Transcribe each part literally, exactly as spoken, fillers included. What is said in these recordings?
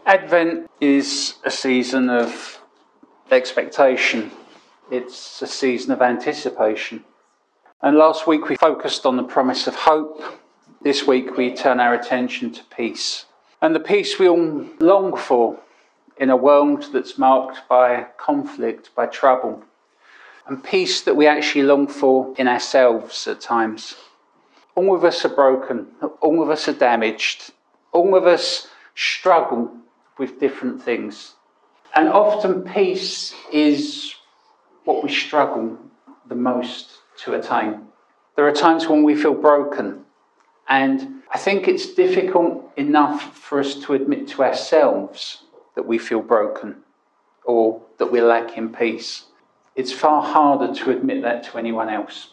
Advent is a season of expectation. It's a season of anticipation. And last week we focused on the promise of hope. This week we turn our attention to peace. And the peace we all long for in a world that's marked by conflict, by trouble. And peace that we actually long for in ourselves at times. All of us are broken. All of us are damaged. All of us struggle with different things. And often peace is what we struggle the most to attain. There are times when we feel broken. And I think it's difficult enough for us to admit to ourselves that we feel broken or that we're lacking peace. It's far harder to admit that to anyone else.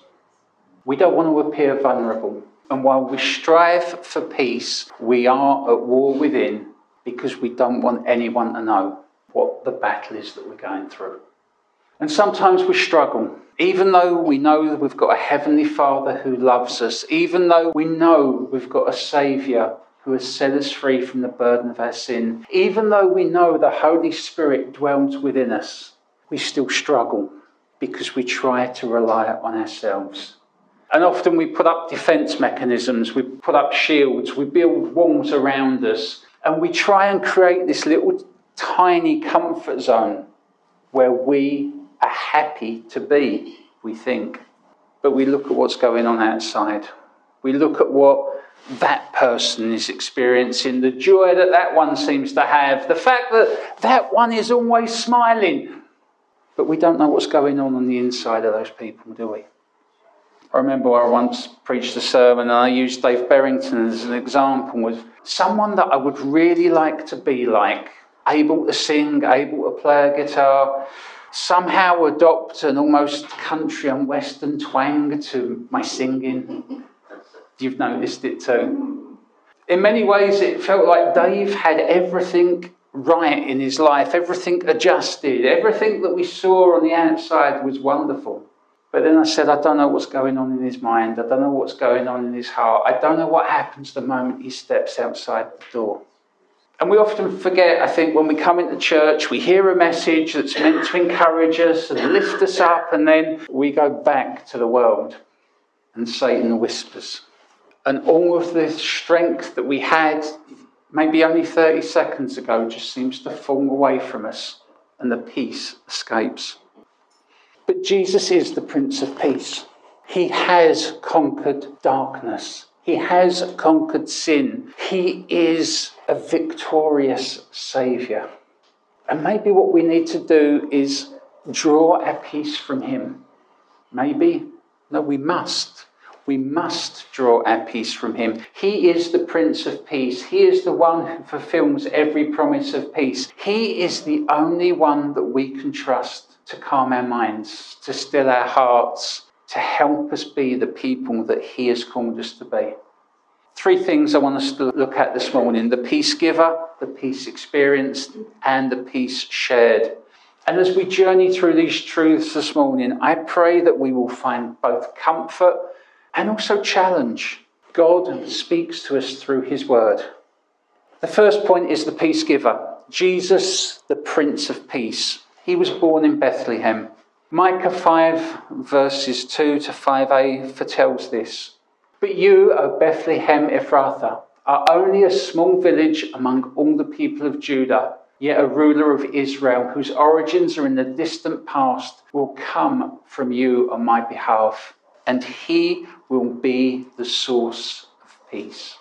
We don't want to appear vulnerable. And while we strive for peace, we are at war within because we don't want anyone to know what the battle is that we're going through. And sometimes we struggle, even though we know that we've got a Heavenly Father who loves us, even though we know we've got a Saviour who has set us free from the burden of our sin, even though we know the Holy Spirit dwells within us, we still struggle because we try to rely on ourselves. And often we put up defence mechanisms, we put up shields, we build walls around us, and we try and create this little tiny comfort zone where we are happy to be, we think. But we look at what's going on outside. We look at what that person is experiencing, the joy that that one seems to have, the fact that that one is always smiling. But we don't know what's going on on the inside of those people, do we? I remember I once preached a sermon and I used Dave Berrington as an example of someone that I would really like to be like, able to sing, able to play a guitar, somehow adopt an almost country and western twang to my singing. You've noticed it too. In many ways it felt like Dave had everything right in his life, everything adjusted, everything that we saw on the outside was wonderful. But then I said, I don't know what's going on in his mind. I don't know what's going on in his heart. I don't know what happens the moment he steps outside the door. And we often forget, I think, when we come into church, we hear a message that's meant to encourage us and lift us up, and then we go back to the world and Satan whispers. And all of the strength that we had maybe only thirty seconds ago just seems to fall away from us and the peace escapes. But Jesus is the Prince of Peace. He has conquered darkness. He has conquered sin. He is a victorious Saviour. And maybe what we need to do is draw our peace from him. Maybe, no, we must. We must draw our peace from him. He is the Prince of Peace. He is the one who fulfills every promise of peace. He is the only one that we can trust to calm our minds, to still our hearts, to help us be the people that he has called us to be. Three things I want us to look at this morning: the peace giver, the peace experienced, and the peace shared. And as we journey through these truths this morning, I pray that we will find both comfort and also challenge. God speaks to us through his word. The first point is the peace giver, Jesus, the Prince of Peace. He was born in Bethlehem. Micah five, verses two to five a foretells this. But you, O Bethlehem Ephrathah, are only a small village among all the people of Judah, yet a ruler of Israel, whose origins are in the distant past, will come from you on my behalf, and he will be the source of peace.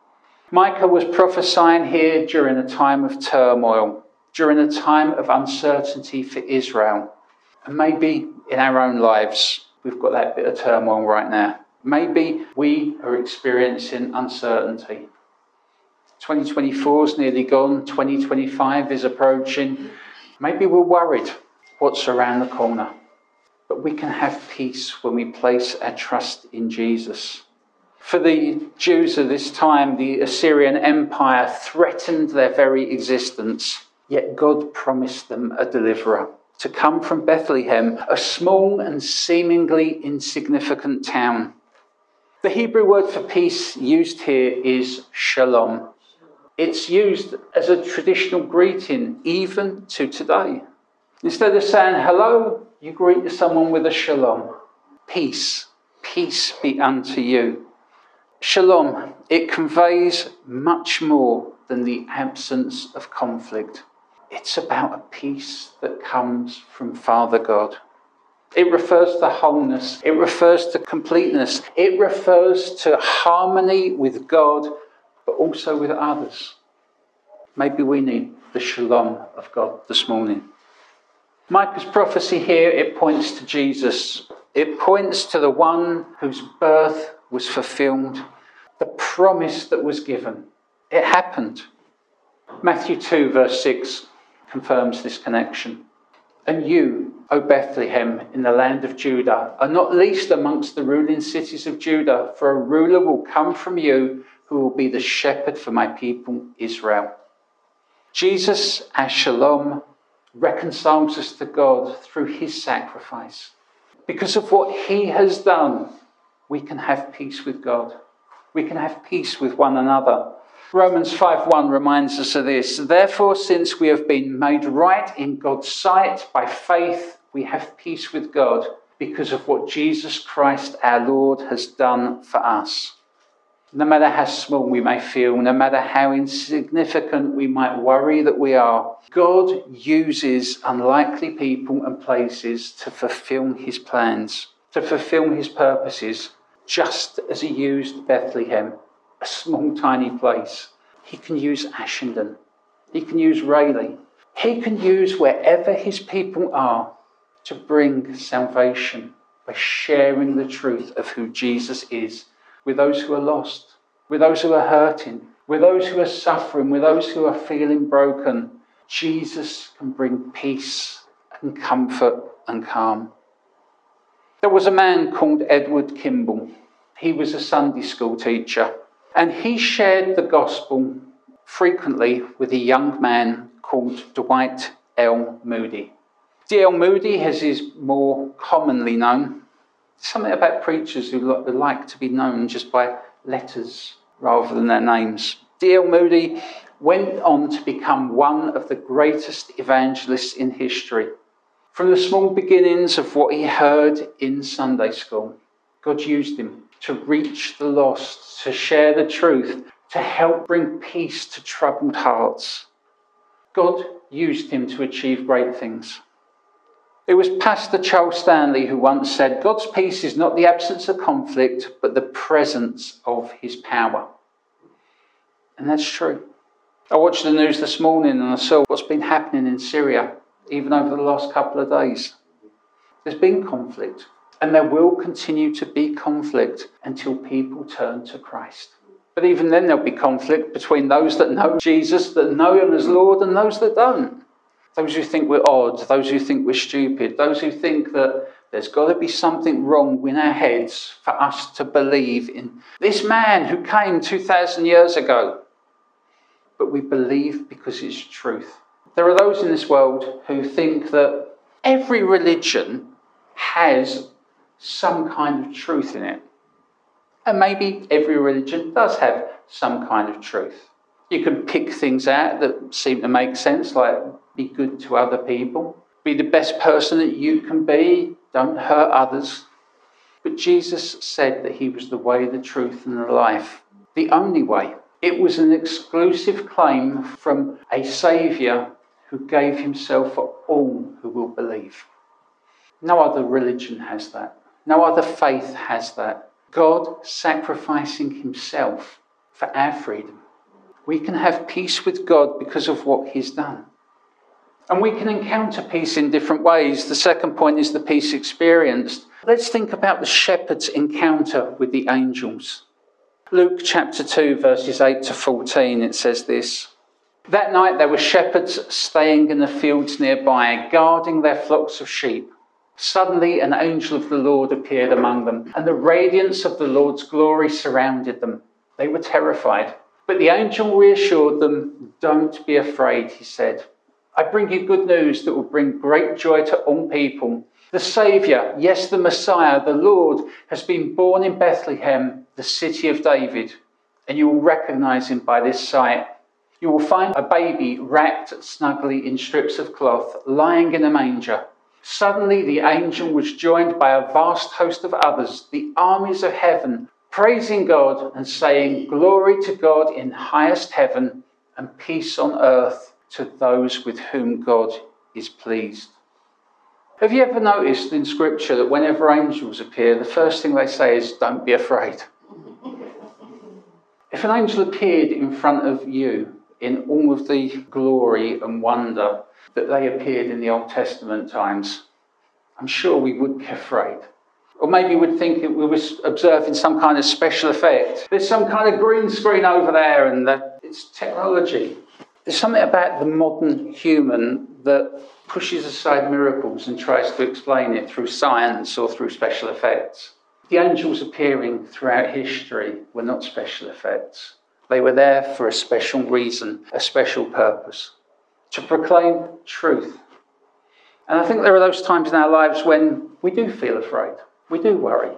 Micah was prophesying here during a time of turmoil, during a time of uncertainty for Israel. And maybe in our own lives, we've got that bit of turmoil right now. Maybe we are experiencing uncertainty. twenty twenty-four is nearly gone. twenty twenty-five is approaching. Maybe we're worried what's around the corner. But we can have peace when we place our trust in Jesus. For the Jews of this time, the Assyrian Empire threatened their very existence. Yet God promised them a deliverer to come from Bethlehem, a small and seemingly insignificant town. The Hebrew word for peace used here is shalom. It's used as a traditional greeting even to today. Instead of saying hello, you greet someone with a shalom. Peace. Peace be unto you. Shalom, it conveys much more than the absence of conflict. It's about a peace that comes from Father God. It refers to wholeness. It refers to completeness. It refers to harmony with God, but also with others. Maybe we need the shalom of God this morning. Micah's prophecy here, it points to Jesus. It points to the one whose birth was fulfilled, the promise that was given. It happened. Matthew two verse six confirms this connection. And you, O Bethlehem, in the land of Judah, are not least amongst the ruling cities of Judah, for a ruler will come from you who will be the shepherd for my people Israel. Jesus, as Shalom, reconciles us to God through his sacrifice. Because of what he has done, we can have peace with God. We can have peace with one another. Romans five one reminds us of this. Therefore, since we have been made right in God's sight by faith, we have peace with God because of what Jesus Christ our Lord has done for us. No matter how small we may feel, no matter how insignificant we might worry that we are, God uses unlikely people and places to fulfill his plans, to fulfill his purposes, just as he used Bethlehem, a small, tiny place. He can use Ashenden. He can use Rayleigh. He can use wherever his people are to bring salvation by sharing the truth of who Jesus is with those who are lost, with those who are hurting, with those who are suffering, with those who are feeling broken. Jesus can bring peace and comfort and calm. There was a man called Edward Kimball. He was a Sunday school teacher, and he shared the gospel frequently with a young man called Dwight L. Moody. D L. Moody, as is more commonly known, something about preachers who like to be known just by letters rather than their names. D L. Moody went on to become one of the greatest evangelists in history. From the small beginnings of what he heard in Sunday school, God used him to reach the lost, to share the truth, to help bring peace to troubled hearts. God used him to achieve great things. It was Pastor Charles Stanley who once said, God's peace is not the absence of conflict, but the presence of his power. And that's true. I watched the news this morning and I saw what's been happening in Syria, even over the last couple of days. There's been conflict, and there will continue to be conflict until people turn to Christ. But even then there'll be conflict between those that know Jesus, that know him as Lord, and those that don't. Those who think we're odd, those who think we're stupid, those who think that there's got to be something wrong in our heads for us to believe in this man who came two thousand years ago. But we believe because it's truth. There are those in this world who think that every religion has some kind of truth in it. And maybe every religion does have some kind of truth. You can pick things out that seem to make sense, like be good to other people, be the best person that you can be, don't hurt others. But Jesus said that he was the way, the truth, and the life, the only way. It was an exclusive claim from a Saviour who gave himself for all who will believe. No other religion has that. No other faith has that. God sacrificing himself for our freedom. We can have peace with God because of what he's done. And we can encounter peace in different ways. The second point is the peace experienced. Let's think about the shepherd's encounter with the angels. Luke chapter two, verses eight to fourteen, it says this. That night there were shepherds staying in the fields nearby, guarding their flocks of sheep. Suddenly an angel of the Lord appeared among them, and the radiance of the Lord's glory surrounded them. They were terrified. But the angel reassured them, "Don't be afraid," he said. "I bring you good news that will bring great joy to all people. The Saviour, yes, the Messiah, the Lord, has been born in Bethlehem, the city of David, and you will recognise him by this sight. You will find a baby wrapped snugly in strips of cloth, lying in a manger. Suddenly the angel was joined by a vast host of others, the armies of heaven, praising God and saying, "Glory to God in highest heaven, and peace on earth to those with whom God is pleased." Have you ever noticed in Scripture that whenever angels appear, the first thing they say is, "Don't be afraid"? If an angel appeared in front of you in all of the glory and wonder that they appeared in the Old Testament times, I'm sure we would be afraid. Or maybe we'd think that we were observing some kind of special effect. There's some kind of green screen over there and that it's technology. There's something about the modern human that pushes aside miracles and tries to explain it through science or through special effects. The angels appearing throughout history were not special effects. They were there for a special reason, a special purpose, to proclaim truth. And I think there are those times in our lives when we do feel afraid, we do worry.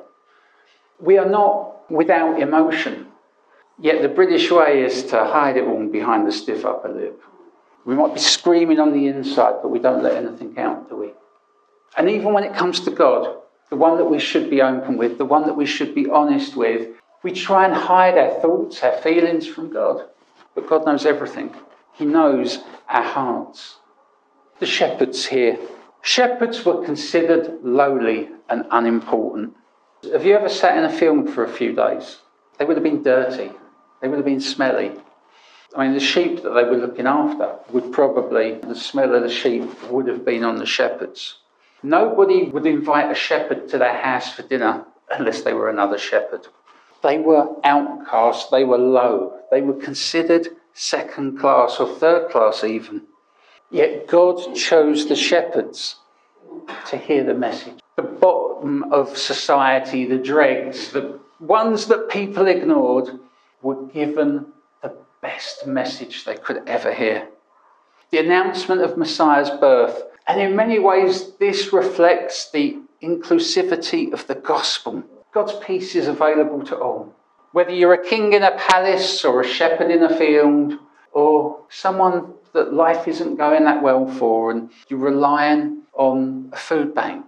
We are not without emotion, yet the British way is to hide it all behind the stiff upper lip. We might be screaming on the inside, but we don't let anything out, do we? And even when it comes to God, the one that we should be open with, the one that we should be honest with, we try and hide our thoughts, our feelings from God. But God knows everything. He knows our hearts. The shepherds here. Shepherds were considered lowly and unimportant. Have you ever sat in a field for a few days? They would have been dirty. They would have been smelly. I mean, the sheep that they were looking after would probably, the smell of the sheep would have been on the shepherds. Nobody would invite a shepherd to their house for dinner unless they were another shepherd. They were outcasts, they were low, they were considered second class or third class even. Yet God chose the shepherds to hear the message. The bottom of society, the dregs, the ones that people ignored, were given the best message they could ever hear. The announcement of Messiah's birth. And in many ways, this reflects the inclusivity of the gospel. God's peace is available to all. Whether you're a king in a palace or a shepherd in a field or someone that life isn't going that well for and you're relying on a food bank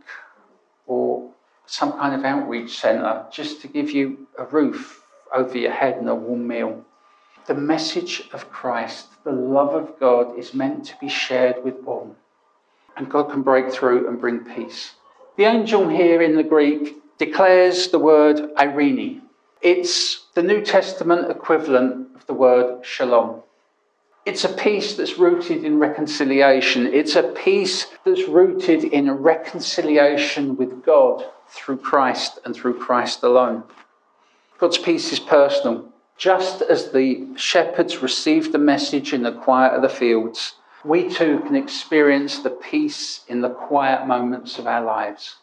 or some kind of outreach centre just to give you a roof over your head and a warm meal. The message of Christ, the love of God, is meant to be shared with all. And God can break through and bring peace. The angel here in the Greek declares the word Irene. It's the New Testament equivalent of the word shalom. It's a peace that's rooted in reconciliation. It's a peace that's rooted in reconciliation with God through Christ and through Christ alone. God's peace is personal. Just as the shepherds received the message in the quiet of the fields, we too can experience the peace in the quiet moments of our lives.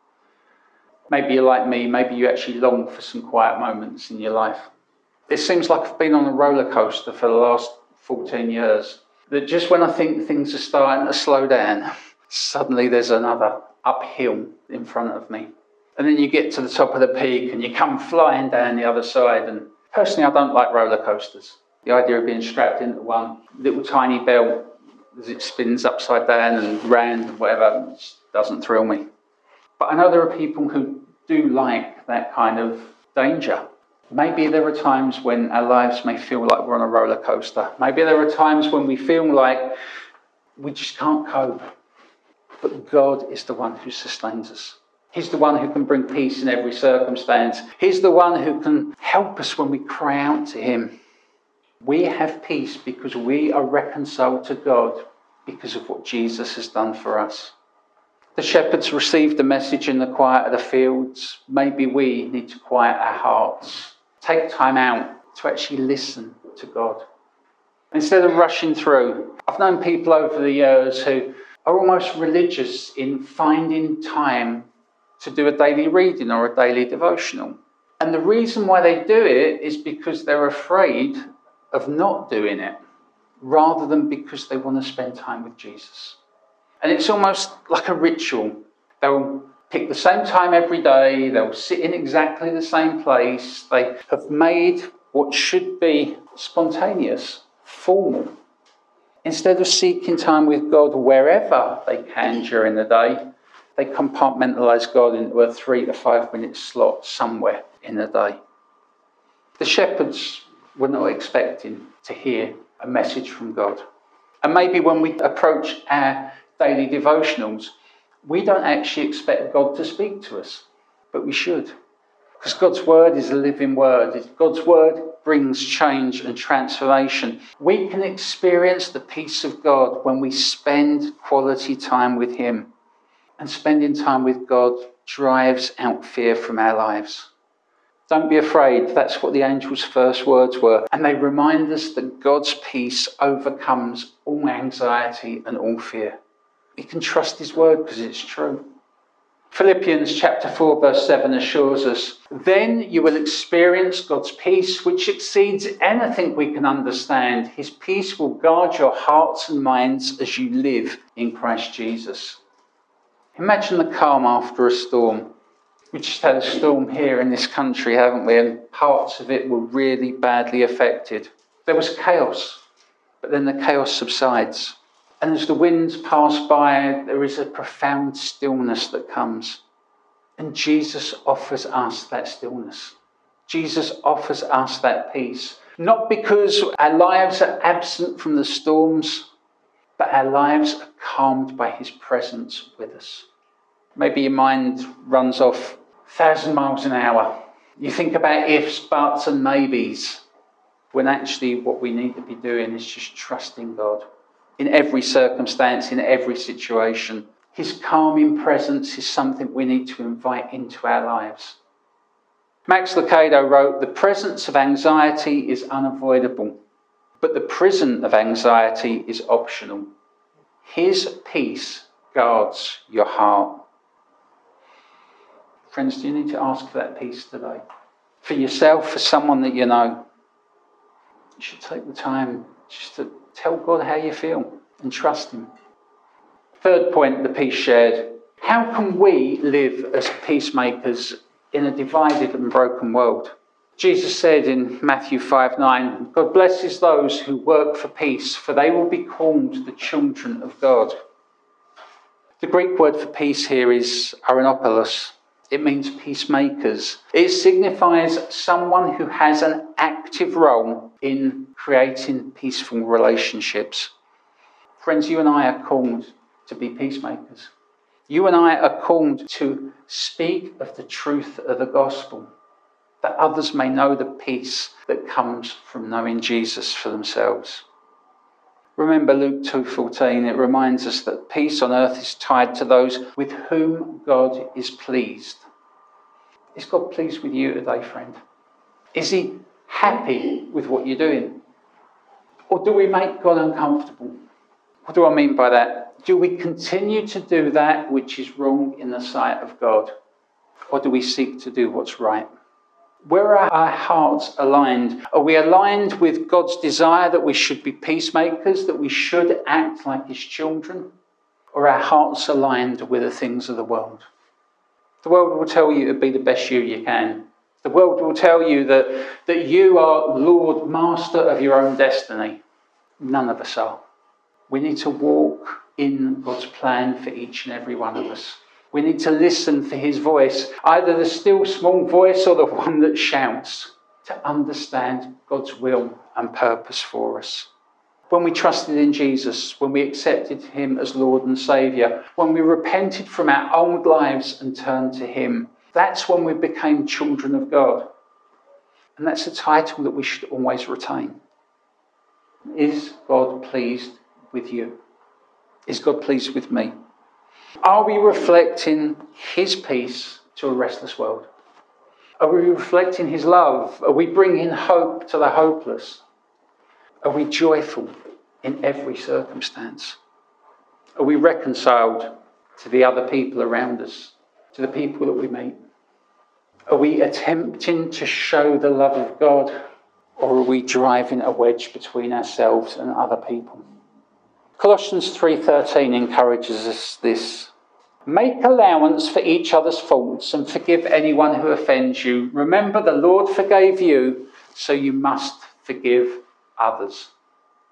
Maybe you're like me, maybe you actually long for some quiet moments in your life. It seems like I've been on a roller coaster for the last fourteen years. That just when I think things are starting to slow down, suddenly there's another uphill in front of me. And then you get to the top of the peak and you come flying down the other side. And personally, I don't like roller coasters. The idea of being strapped into one little tiny belt as it spins upside down and round and whatever, it doesn't thrill me. But I know there are people who do like that kind of danger. Maybe there are times when our lives may feel like we're on a roller coaster. Maybe there are times when we feel like we just can't cope. But God is the one who sustains us. He's the one who can bring peace in every circumstance. He's the one who can help us when we cry out to him. We have peace because we are reconciled to God because of what Jesus has done for us. The shepherds received the message in the quiet of the fields. Maybe we need to quiet our hearts. Take time out to actually listen to God. Instead of rushing through. I've known people over the years who are almost religious in finding time to do a daily reading or a daily devotional. And the reason why they do it is because they're afraid of not doing it, rather than because they want to spend time with Jesus. And it's almost like a ritual. They'll pick the same time every day, they'll sit in exactly the same place. They have made what should be spontaneous formal. Instead of seeking time with God wherever they can during the day, they compartmentalise God into a three to five minute slot somewhere in the day. The shepherds were not expecting to hear a message from God. And maybe when we approach our daily devotionals, we don't actually expect God to speak to us, but we should. Because God's word is a living word. God's word brings change and transformation. We can experience the peace of God when we spend quality time with him. And spending time with God drives out fear from our lives. Don't be afraid. That's what the angel's first words were. And they remind us that God's peace overcomes all anxiety and all fear. We can trust his word because it's true. Philippians chapter four verse seven assures us, then you will experience God's peace which exceeds anything we can understand. His peace will guard your hearts and minds as you live in Christ Jesus. Imagine the calm after a storm. We just had a storm here in this country, haven't we? And parts of it were really badly affected. There was chaos, but then the chaos subsides. And as the winds pass by, there is a profound stillness that comes. And Jesus offers us that stillness. Jesus offers us that peace. Not because our lives are absent from the storms, but our lives are calmed by his presence with us. Maybe your mind runs off a thousand miles an hour. You think about ifs, buts and maybes, when actually what we need to be doing is just trusting God. In every circumstance, in every situation. His calming presence is something we need to invite into our lives. Max Lucado wrote, the presence of anxiety is unavoidable, but the prison of anxiety is optional. His peace guards your heart. Friends, do you need to ask for that peace today? For yourself, for someone that you know. You should take the time just to tell God how you feel and trust him. Third point, the peace shared. How can we live as peacemakers in a divided and broken world? Jesus said in Matthew five nine, God blesses those who work for peace, for they will be called the children of God. The Greek word for peace here is arenopoulos. It means peacemakers. It signifies someone who has an active role in creating peaceful relationships. Friends, you and I are called to be peacemakers. You and I are called to speak of the truth of the gospel, that others may know the peace that comes from knowing Jesus for themselves. Remember Luke two fourteen, it reminds us that peace on earth is tied to those with whom God is pleased. Is God pleased with you today, friend? Is he happy with what you're doing? Or do we make God uncomfortable? What do I mean by that? Do we continue to do that which is wrong in the sight of God? Or do we seek to do what's right? Where are our hearts aligned? Are we aligned with God's desire that we should be peacemakers, that we should act like his children? Or are our hearts aligned with the things of the world? The world will tell you to be the best you you can. The world will tell you that, that you are Lord, master of your own destiny. None of us are. We need to walk in God's plan for each and every one of us. We need to listen for his voice, either the still small voice or the one that shouts, to understand God's will and purpose for us. When we trusted in Jesus, when we accepted him as Lord and Saviour, when we repented from our old lives and turned to him, that's when we became children of God. And that's a title that we should always retain. Is God pleased with you? Is God pleased with me? Are we reflecting his peace to a restless world? Are we reflecting his love? Are we bringing hope to the hopeless? Are we joyful in every circumstance? Are we reconciled to the other people around us, to the people that we meet? Are we attempting to show the love of God, or are we driving a wedge between ourselves and other people? Colossians three thirteen encourages us this. Make allowance for each other's faults and forgive anyone who offends you. Remember, the Lord forgave you, so you must forgive others.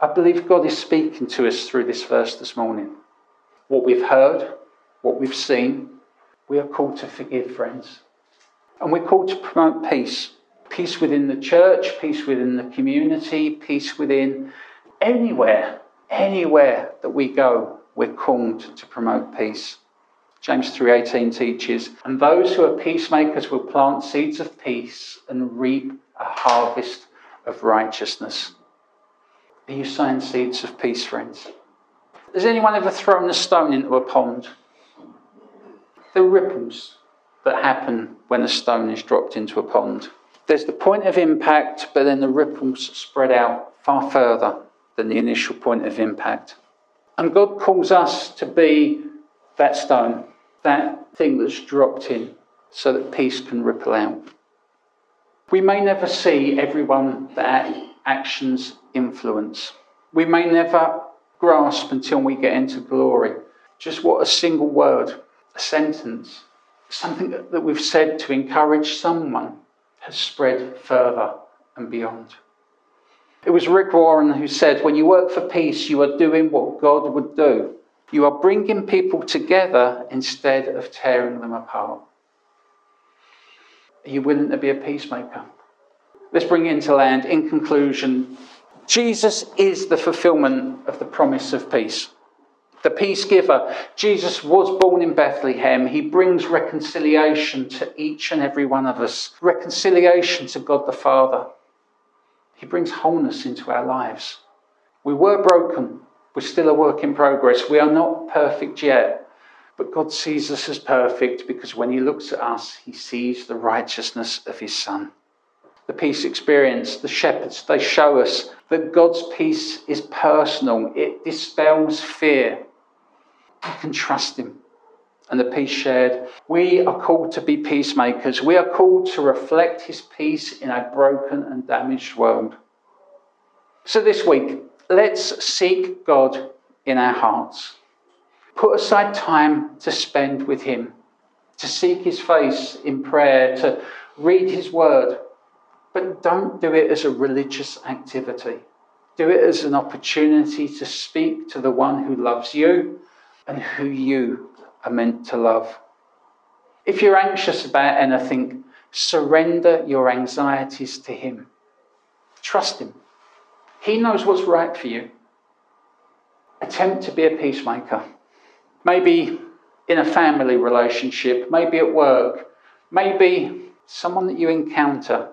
I believe God is speaking to us through this verse this morning. What we've heard, what we've seen, we are called to forgive, friends. And we're called to promote peace. Peace within the church, peace within the community, peace within anywhere, anywhere that we go, we're called to promote peace. James three eighteen teaches, and those who are peacemakers will plant seeds of peace and reap a harvest of righteousness. Are you sowing seeds of peace, friends? Has anyone ever thrown a stone into a pond? The ripples that happen when a stone is dropped into a pond. There's the point of impact, but then the ripples spread out far further than the initial point of impact. And God calls us to be that stone, that thing that's dropped in, so that peace can ripple out. We may never see everyone that actions influence. We may never grasp until we get into glory just what a single word, a sentence, something that we've said to encourage someone has spread further and beyond. It was Rick Warren who said, when you work for peace, you are doing what God would do. You are bringing people together instead of tearing them apart. Are you willing to be a peacemaker? Let's bring it into land. In conclusion, Jesus is the fulfillment of the promise of peace. The peace giver. Jesus was born in Bethlehem. He brings reconciliation to each and every one of us. Reconciliation to God the Father. He brings wholeness into our lives. We were broken. We're still a work in progress. We are not perfect yet. But God sees us as perfect because when he looks at us, he sees the righteousness of his Son. The peace experience, the shepherds, they show us that God's peace is personal. It dispels fear. We can trust him. And the peace shared. We are called to be peacemakers. We are called to reflect his peace in a broken and damaged world. So this week, let's seek God in our hearts. Put aside time to spend with him, to seek his face in prayer, to read his word. But don't do it as a religious activity. Do it as an opportunity to speak to the one who loves you and who you are meant to love. If you're anxious about anything, surrender your anxieties to him. Trust him. He knows what's right for you. Attempt to be a peacemaker. Maybe in a family relationship, maybe at work, maybe someone that you encounter.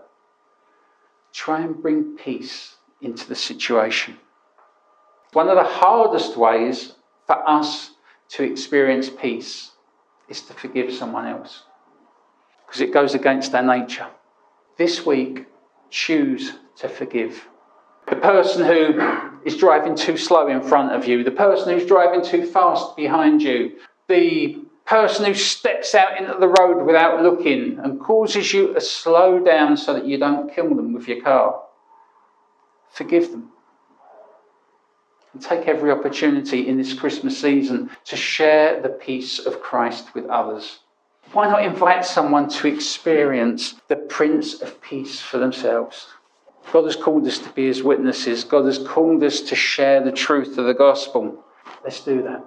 Try and bring peace into the situation. One of the hardest ways for us to experience peace is to forgive someone else, because it goes against our nature. This week, choose to forgive. The person who is driving too slow in front of you, the person who's driving too fast behind you, the person who steps out into the road without looking and causes you to slow down so that you don't kill them with your car. Forgive them. And take every opportunity in this Christmas season to share the peace of Christ with others. Why not invite someone to experience the Prince of Peace for themselves? God has called us to be his witnesses. God has called us to share the truth of the gospel. Let's do that.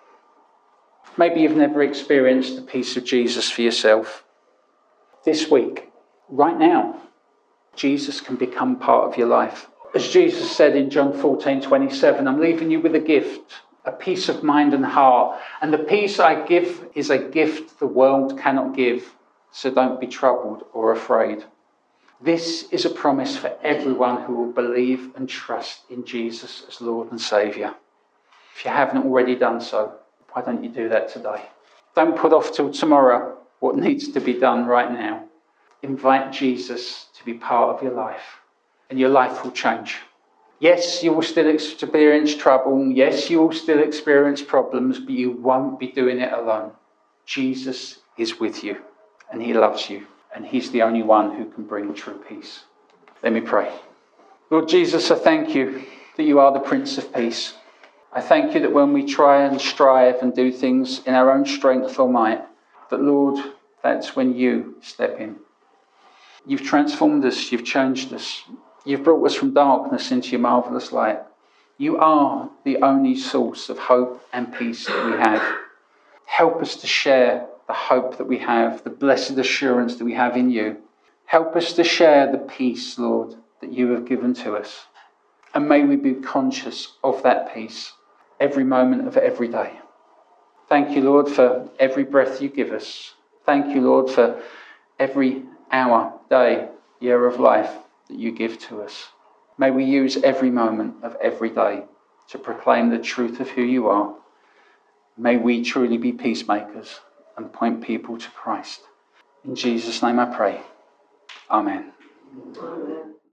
Maybe you've never experienced the peace of Jesus for yourself. This week, right now, Jesus can become part of your life. As Jesus said in John fourteen twenty-seven, I'm leaving you with a gift, a peace of mind and heart. And the peace I give is a gift the world cannot give. So don't be troubled or afraid. This is a promise for everyone who will believe and trust in Jesus as Lord and Saviour. If you haven't already done so, why don't you do that today? Don't put off till tomorrow what needs to be done right now. Invite Jesus to be part of your life, and your life will change. Yes, you will still experience trouble. Yes, you will still experience problems, but you won't be doing it alone. Jesus is with you, and he loves you, and he's the only one who can bring true peace. Let me pray. Lord Jesus, I thank you that you are the Prince of Peace. I thank you that when we try and strive and do things in our own strength or might, that, Lord, that's when you step in. You've transformed us. You've changed us. You've brought us from darkness into your marvellous light. You are the only source of hope and peace that we have. Help us to share the hope that we have, the blessed assurance that we have in you. Help us to share the peace, Lord, that you have given to us. And may we be conscious of that peace every moment of every day. Thank you, Lord, for every breath you give us. Thank you, Lord, for every hour, day, year of life that you give to us. May we use every moment of every day to proclaim the truth of who you are. May we truly be peacemakers and point people to Christ. In Jesus' name I pray. Amen. Amen.